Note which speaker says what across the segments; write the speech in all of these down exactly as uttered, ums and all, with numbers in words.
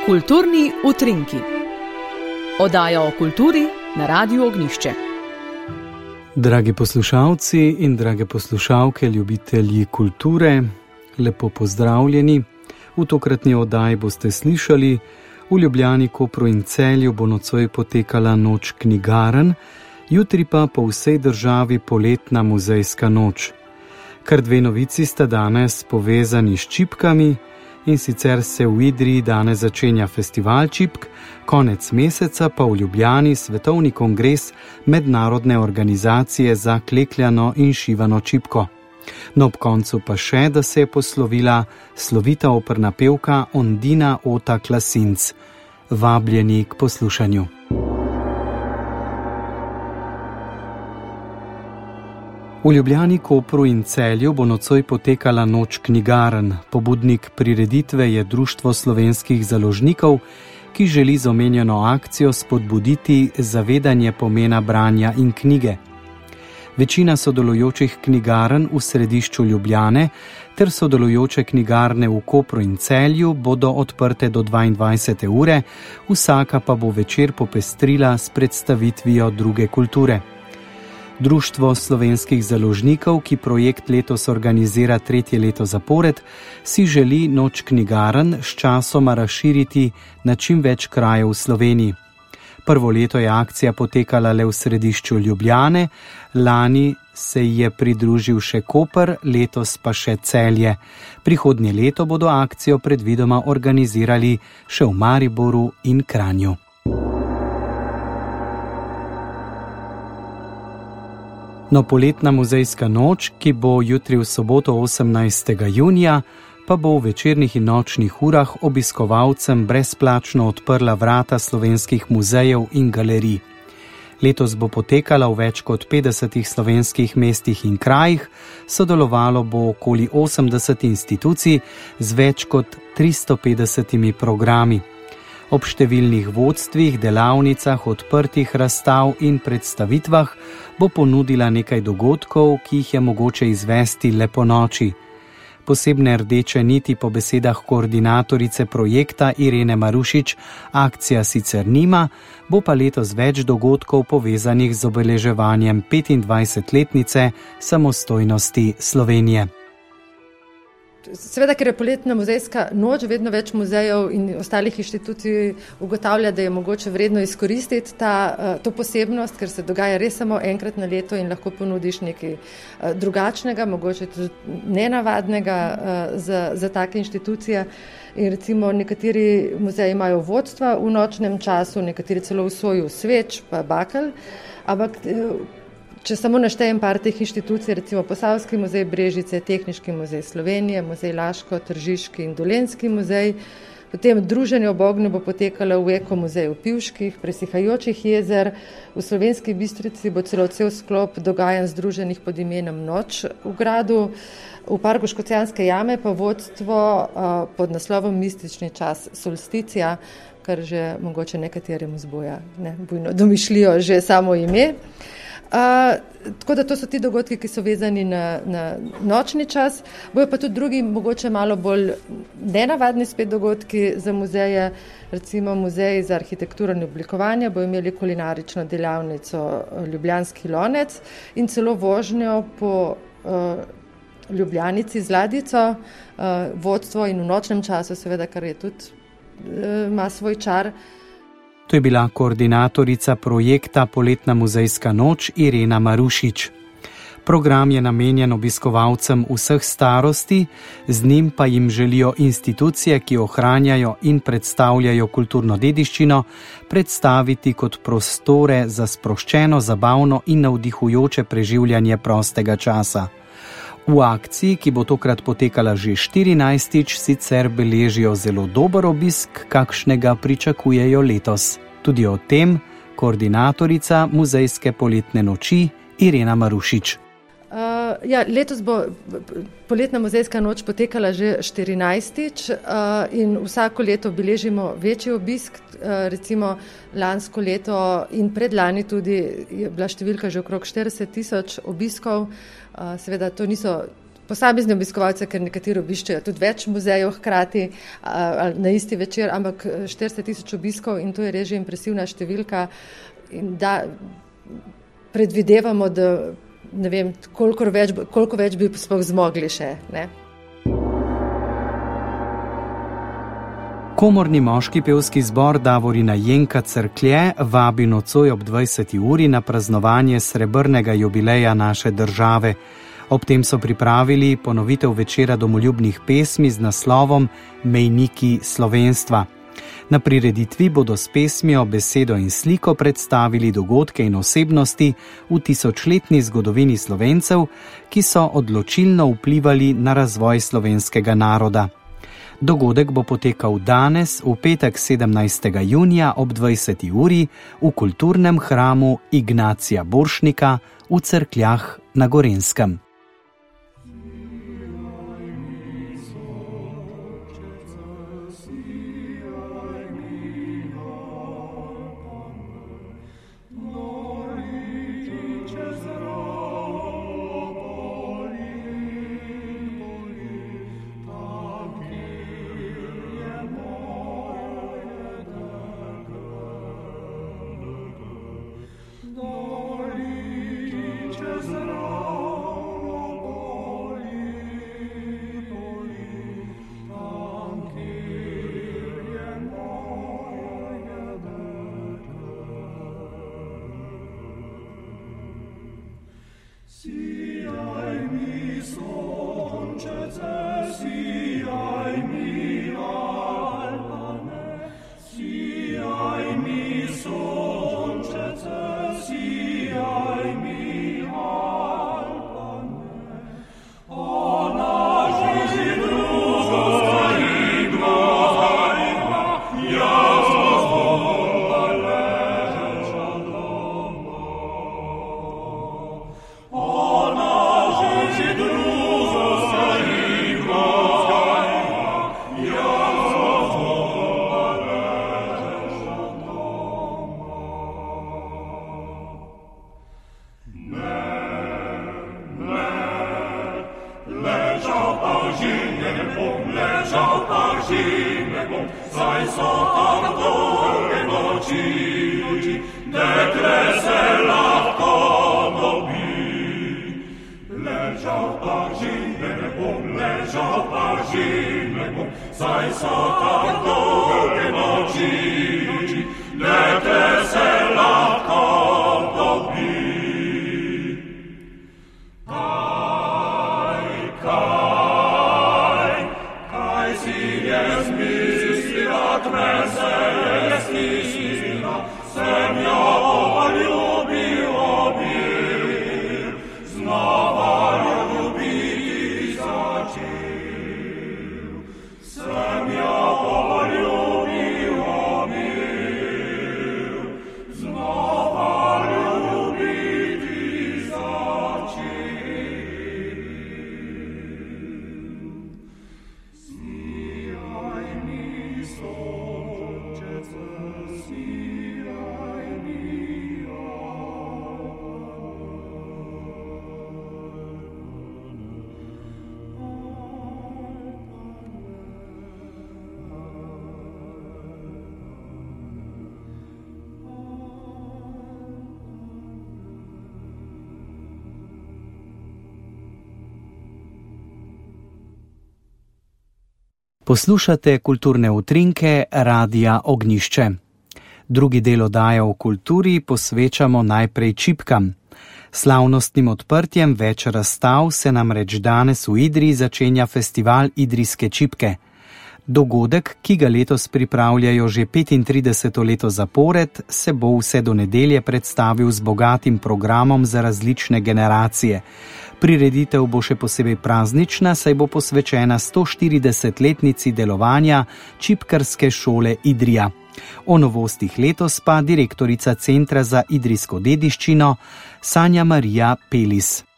Speaker 1: Kulturni utrinki. Oddaja o kulturi na Radiu Ognjišče.
Speaker 2: Dragi poslušalci in drage poslušalke, ljubitelji kulture, lepo pozdravljeni. V tokratni oddaji boste slišali: v Ljubljani, Kopru in Celju bo nocoj potekala noč knjigarn, jutri pa po vsej državi poletna muzejska noč. Kar dve novici sta danes povezani s čipkami, in sicer se v Idriji danes začenja festival čipk, konec meseca pa v Ljubljani svetovni kongres mednarodne organizacije za klekljano in šivano čipko. No, ob koncu pa še, da se je poslovila slovita operna pevka Ondina Ota Klasinc. Vabljeni k poslušanju. V Ljubljani, Kopru in Celju bo nocoj potekala noč knjigarn. Pobudnik prireditve je Društvo slovenskih založnikov, ki želi z omenjeno akcijo spodbuditi zavedanje pomena branja in knjige. Večina sodelujočih knjigarn v središču Ljubljane ter sodelujoče knjigarne v Kopru in Celju bodo odprte do dvaindvajsete ure, vsaka pa bo večer popestrila s predstavitvijo druge kulture. Društvo slovenskih založnikov, ki projekt letos organizira tretje leto zapored, si želi noč knjigarn s časoma razširiti na čim več krajev v Sloveniji. Prvo leto je akcija potekala le v središču Ljubljane, lani se ji je pridružil še Koper, letos pa še Celje. Prihodnje leto bodo akcijo predvidoma organizirali še v Mariboru in Kranju. No, poletna muzejska noč, ki bo jutri v soboto osemnajstega junija, pa bo v večernih in nočnih urah obiskovalcem brezplačno odprla vrata slovenskih muzejev in galerij. Letos bo potekala v več kot petdesetih slovenskih mestih in krajih, sodelovalo bo okoli osemdeset institucij z več kot tristo petdesetimi programi. Ob številnih vodstvih, delavnicah, odprtih razstav in predstavitvah bo ponudila nekaj dogodkov, ki jih je mogoče izvesti le po noči. Posebne rdeče niti po besedah koordinatorice projekta Irene Marušič akcija sicer nima, bo pa letos več dogodkov povezanih z obeleževanjem petindvajsetletnice samostojnosti Slovenije.
Speaker 3: Seveda, ker je poletna muzejska noč, vedno več muzejev in ostalih inštitucij ugotavlja, da je mogoče vredno izkoristiti ta, to posebnost, ker se dogaja res samo enkrat na leto in lahko ponudiš nekaj drugačnega, mogoče tudi nenavadnega za, za take inštitucije. In recimo nekateri muzeji imajo vodstva v nočnem času, nekateri celo v soju sveč, pa bakel, ampak če samo naštejem par teh inštitucij, recimo Posavski muzej Brežice, Tehniški muzej Slovenije, muzej Laško, Tržiški in Dolenjski muzej, potem druženje ob ognju bo potekalo v Eko muzeju Pivških, Presihajočih jezer, v Slovenski Bistrici bo celo cel sklop dogajanj združenih pod imenom Noč v gradu, v Parku Škocjanske jame pa vodstvo uh, pod naslovom Mistični čas solsticija, kar že mogoče nekaterim vzbuja, ne, bujno domišljijo že samo ime. Uh, tako da to so ti dogodki, ki so vezani na, na nočni čas. Bojo pa tudi drugi, mogoče malo bolj nenavadni spet dogodki za muzeje, recimo Muzej za arhitekturo in oblikovanje bo imeli kulinarično delavnico Ljubljanski lonec in celo vožnjo po uh, Ljubljanici z ladjico, uh, vodstvo in v nočnem času seveda, kar je tudi uh, ima svoj čar.
Speaker 2: To je bila koordinatorica projekta Poletna muzejska noč Irena Marušič. Program je namenjen obiskovalcem vseh starosti, z njim pa jim želijo institucije, ki ohranjajo in predstavljajo kulturno dediščino, predstaviti kot prostore za sproščeno, zabavno in navdihujoče preživljanje prostega časa. V akciji, ki bo tokrat potekala že štirinajstič, sicer beležijo zelo dober obisk, kakšnega pričakujejo letos. Tudi o tem koordinatorica muzejske poletne noči Irena Marušič.
Speaker 3: Uh, ja, letos bo poletna muzejska noč potekala že štirinajstič uh, in vsako leto beležimo večji obisk. Uh, recimo lansko leto in predlani tudi je bila številka že okrog štirideset tisoč obiskov. Uh, seveda to niso posamezni obiskovalci, ker nekateri obiščejo tudi več muzejev hkrati ali na isti večer, ampak štiristo tisoč obiskov in to je res že impresivna številka in da predvidevamo, da ne vem, koliko več, koliko več bi sploh zmogli še, ne.
Speaker 2: Komorni moški pevski zbor Davorina Jenka Cerklje vabi nocoj ob dvajseti uri na praznovanje srebrnega jubileja naše države. Ob tem so pripravili ponovitev večera domoljubnih pesmi z naslovom Mejniki slovenstva. Na prireditvi bodo s pesmijo, besedo in sliko predstavili dogodke in osebnosti v tisočletni zgodovini Slovencev, ki so odločilno vplivali na razvoj slovenskega naroda. Dogodek bo potekal danes, v petek sedemnajstega junija ob dvajseti uri v kulturnem hramu Ignacija Borštnika v Cerkljah na Gorenjskem. Poslušate kulturne utrinke Radia Ognjišče. Drugi del oddaje o kulturi posvečamo najprej čipkam. Slavnostnim odprtjem več razstav se namreč danes v Idriji začenja festival Idrijske čipke. Dogodek, ki ga letos pripravljajo že petintrideseto leto zapored, se bo vse do nedelje predstavil z bogatim programom za različne generacije. Prireditev bo še posebej praznična, saj bo posvečena sto štiridesetletnici delovanja čipkarske šole Idrija. O novostih letos pa direktorica Centra za idrijsko dediščino Sanja Marija Pelis.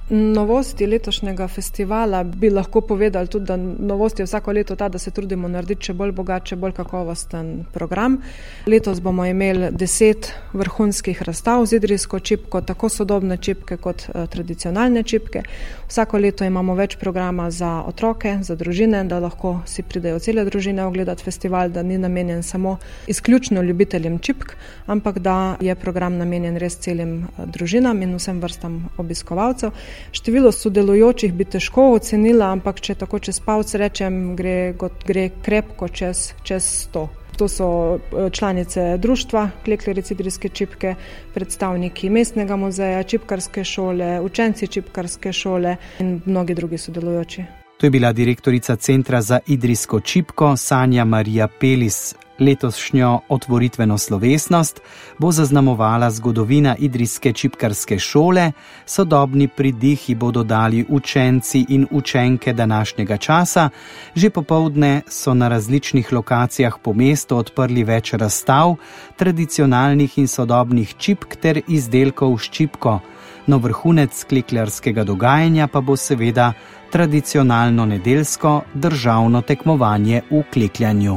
Speaker 4: Novosti letošnjega festivala bi lahko povedali tudi, da novost je vsako leto ta, da se trudimo narediti še bolj bogat, še bolj kakovosten program. Letos bomo imeli deset vrhunskih razstav z idrijsko čipko, tako sodobne čipke kot uh, tradicionalne čipke. Vsako leto imamo več programa za otroke, za družine, da lahko si pridejo cele družine ogledati festival, da ni namenjen samo izključno ljubiteljem čipk, ampak da je program namenjen res celim uh, družinam in vsem vrstam obiskovalcev. Število sodelujočih bi težko ocenila, ampak če tako čez palc rečem, gre, gre krepko čez, čez sto. To so članice društva Klekljarice idrijske čipke, predstavniki mestnega muzeja, čipkarske šole, učenci čipkarske šole in mnogi drugi sodelujoči.
Speaker 2: To je bila direktorica Centra za idrijsko čipko Sanja Marija Pelis. Letošnjo otvoritveno slovesnost bo zaznamovala zgodovina idrijske čipkarske šole, sodobni pridih ji bodo dali učenci in učenke današnjega časa. Že popoldne so na različnih lokacijah po mestu odprli več razstav, tradicionalnih in sodobnih čipk ter izdelkov s čipko. No, vrhunec klekljarskega dogajanja pa bo seveda tradicionalno nedeljsko državno tekmovanje v klekljanju.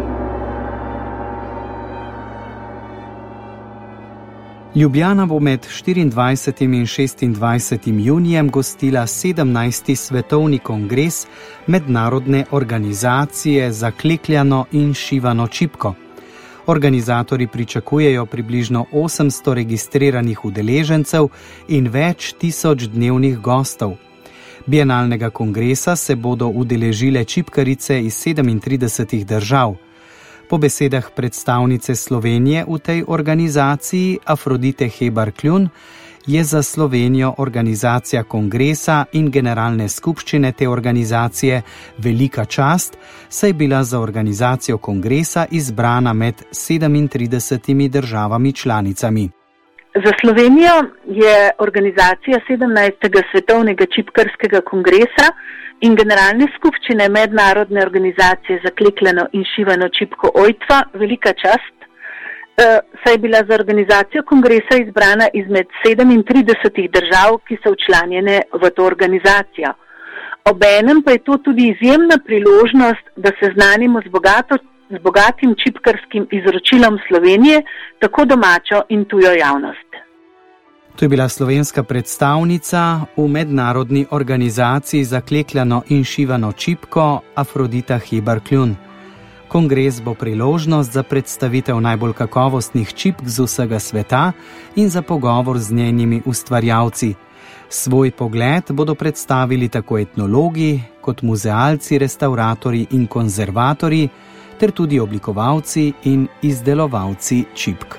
Speaker 2: Ljubljana bo med štiriindvajsetim in šestindvajsetim junijem gostila sedemnajsti svetovni kongres mednarodne organizacije za klekljano in šivano čipko. Organizatorji pričakujejo približno osemsto registriranih udeležencev in več tisoč dnevnih gostov. Bienalnega kongresa se bodo udeležile čipkarice iz sedemintridesetih držav. Po besedah predstavnice Slovenije v tej organizaciji, Afrodite Hebar-Kljun, je za Slovenijo organizacija kongresa in generalne skupščine te organizacije velika čast, saj je bila za organizacijo kongresa izbrana med sedemintridesetimi državami članicami.
Speaker 5: Za Slovenijo je organizacija sedemnajstega svetovnega čipkarskega kongresa in generalne skupščine mednarodne organizacije za klekljano in šivano čipko O I T V A velika čast, saj je bila za organizacijo kongresa izbrana izmed sedemintridesetih držav, ki so včlanjene v to organizacijo. Obenem pa je to tudi izjemna priložnost, da se seznanimo z bogato z bogatim čipkarskim izročilom Slovenije, tako domačo in tujo javnost.
Speaker 2: To je bila slovenska predstavnica v mednarodni organizaciji za klekljano in šivano čipko Afrodita Hebar-Kljun. Kongres bo priložnost za predstavitev najbolj kakovostnih čipk z vsega sveta in za pogovor z njenimi ustvarjalci. Svoj pogled bodo predstavili tako etnologi, kot muzealci, restavratorji in konzervatorji, ter tudi oblikovalci in izdelovalci čipk.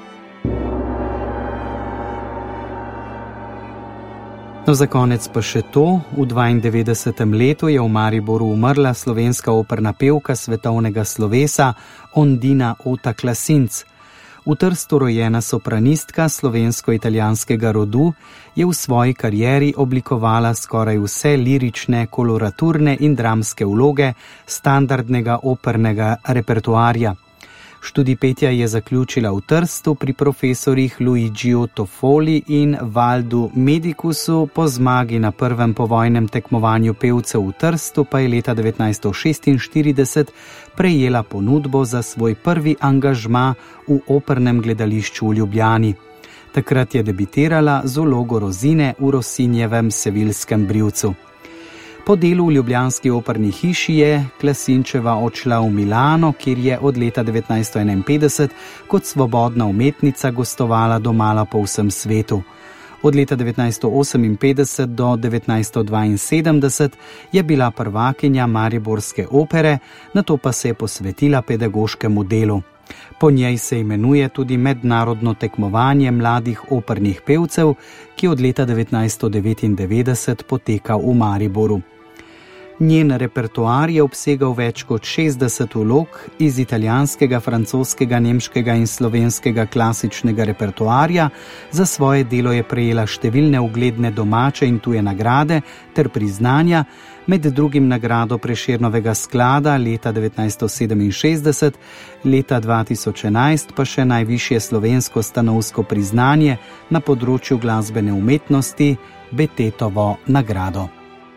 Speaker 2: No, za konec pa še to. V dvaindevetdesetem letu je v Mariboru umrla slovenska operna pevka svetovnega slovesa Ondina Ota Klasinc. V Trstu rojena sopranistka slovensko-italijanskega rodu je v svoji karieri oblikovala skoraj vse lirične, koloraturne in dramske vloge standardnega opernega repertoarja. Študij petja je zaključila v Trstu pri profesorjih Luigiju Toffoli in Valdu Medicusu, po zmagi na prvem povojnem tekmovanju pevcev v Trstu pa je leta devetnajststo šestinštirideset prejela ponudbo za svoj prvi angažma v opernem gledališču v Ljubljani. Takrat je debitirala z vlogo Rozine v Rosinjevem Sevilskem brivcu. Po delu v ljubljanski operni hiši je Klasinčeva odšla v Milano, kjer je od leta devetnajststo enainpetdeset kot svobodna umetnica gostovala domala po vsem svetu. Od leta devetnajststo oseminpetdeset do devetnajststo dvainsedemdeset je bila prvakinja mariborske opere, nato pa se je posvetila pedagoškemu delu. Po njej se imenuje tudi mednarodno tekmovanje mladih opernih pevcev, ki od leta devetnajststo devetindevetdeset poteka v Mariboru. Njen repertoar je obsegal več kot šestdeset vlog iz italijanskega, francoskega, nemškega in slovenskega klasičnega repertoarja. Za svoje delo je prejela številne ugledne domače in tuje nagrade ter priznanja, med drugim nagrado Prešernovega sklada leta devetnajststo sedeminšestdeset, leta dva tisoč enajst pa še najvišje slovensko stanovsko priznanje na področju glasbene umetnosti Betetovo nagrado.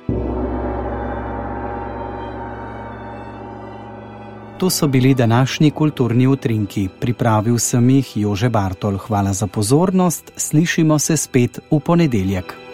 Speaker 2: To so bili današnji kulturni utrinki. Pripravil sem jih Jože Bartol. Hvala za pozornost. Slišimo se spet v ponedeljek.